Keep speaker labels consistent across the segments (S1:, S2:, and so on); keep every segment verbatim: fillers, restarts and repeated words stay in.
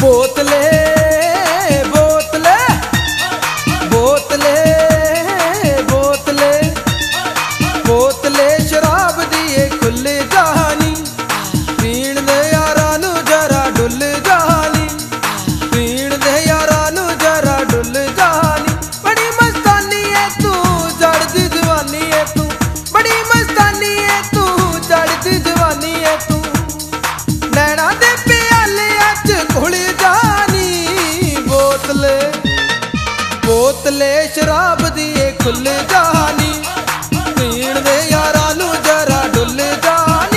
S1: बोतले बोतले बोतले बोतले बोतले शराब दिए खुल जानी, पीण दे यारा नू जरा डुल जानी, पीण दे यारा नू जरा डुल जानी। बड़ी मस्तानी है तू जड़दी जवानी है तू, बड़ी मस्तानी है तू जड़दी जवानी है तू। नैना दे प्याले अच खुल जानी, बोतले बोतले शराब दिए खुल जानी, पीण दे यारा नू जरा डुल जानी।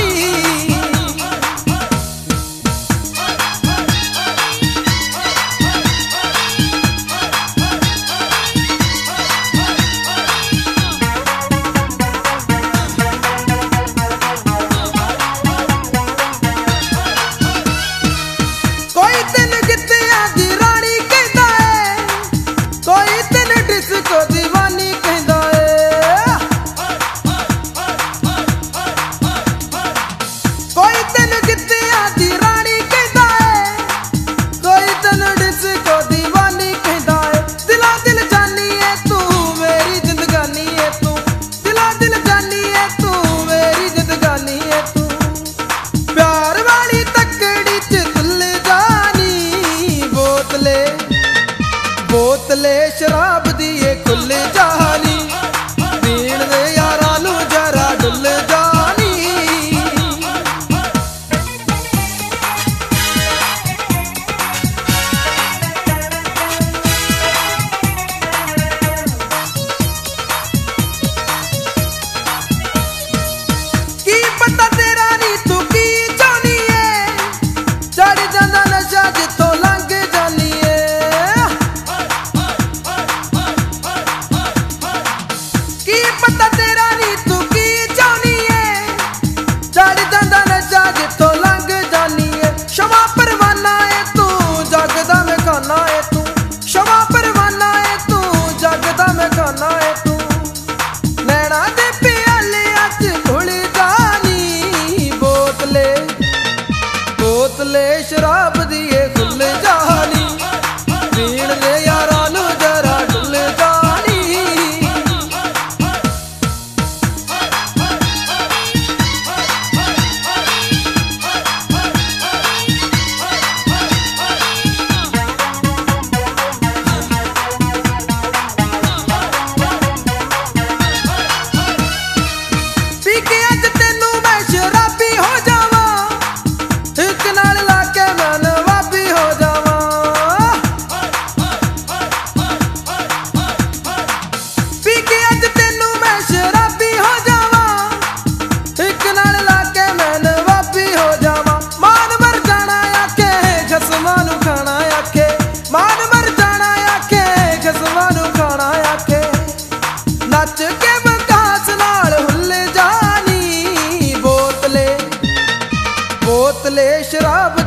S1: कोई तेन गिद्धिया दी रानी कहंदा है, कोई तेन डिस्को दीवानी कहंदा है, कोई तेन गिद्धिया दी रानी कहंदा है, कोई तेन डिस्को दीवानी कहंदा है। दिला दिल जानी है तू मेरी जिंदगानी है तू, दिला दिल जानी है तू मेरी जिंदगानी है तू। प्यार वाली तकड़ी च तुल जानी, बोतले बोतले शराब दिए खुल जानी, पीण दे यारा नू जरा डुल जानी। की पता तेरा नी तू की चाहनी है, चढ़ जांदा नशा जिथों लंघ जानी है। की पता तेरा नी तू की चाहनी है, चढ़ जांदा नशा जिथों लंघ जानी है। शमा परवाना है तू जगदा में खाना है तू, शमा परवाना है तू जगदा में खाना है तू। नैना दे प्याले अच खुल जानी, बोतले बोतले शराब दिए खुल जानी, पीण दे यारा नू जरा डुल जानी। पी के अज तेनू मैं शराबी हो जावा, हिक नाल लाके मैं नवाबी हो जावा। पी के अज तेनू मैं शराबी हो जावा, हिक नाल लाके मैं नवाबी हो जावा। मान मर जाना आखे खसमां नू खाना आखे, मान मर जाना आखे खसमां नू खाना आखे। नच के बकास नाल हुल जानी, बोतले बोतले शराब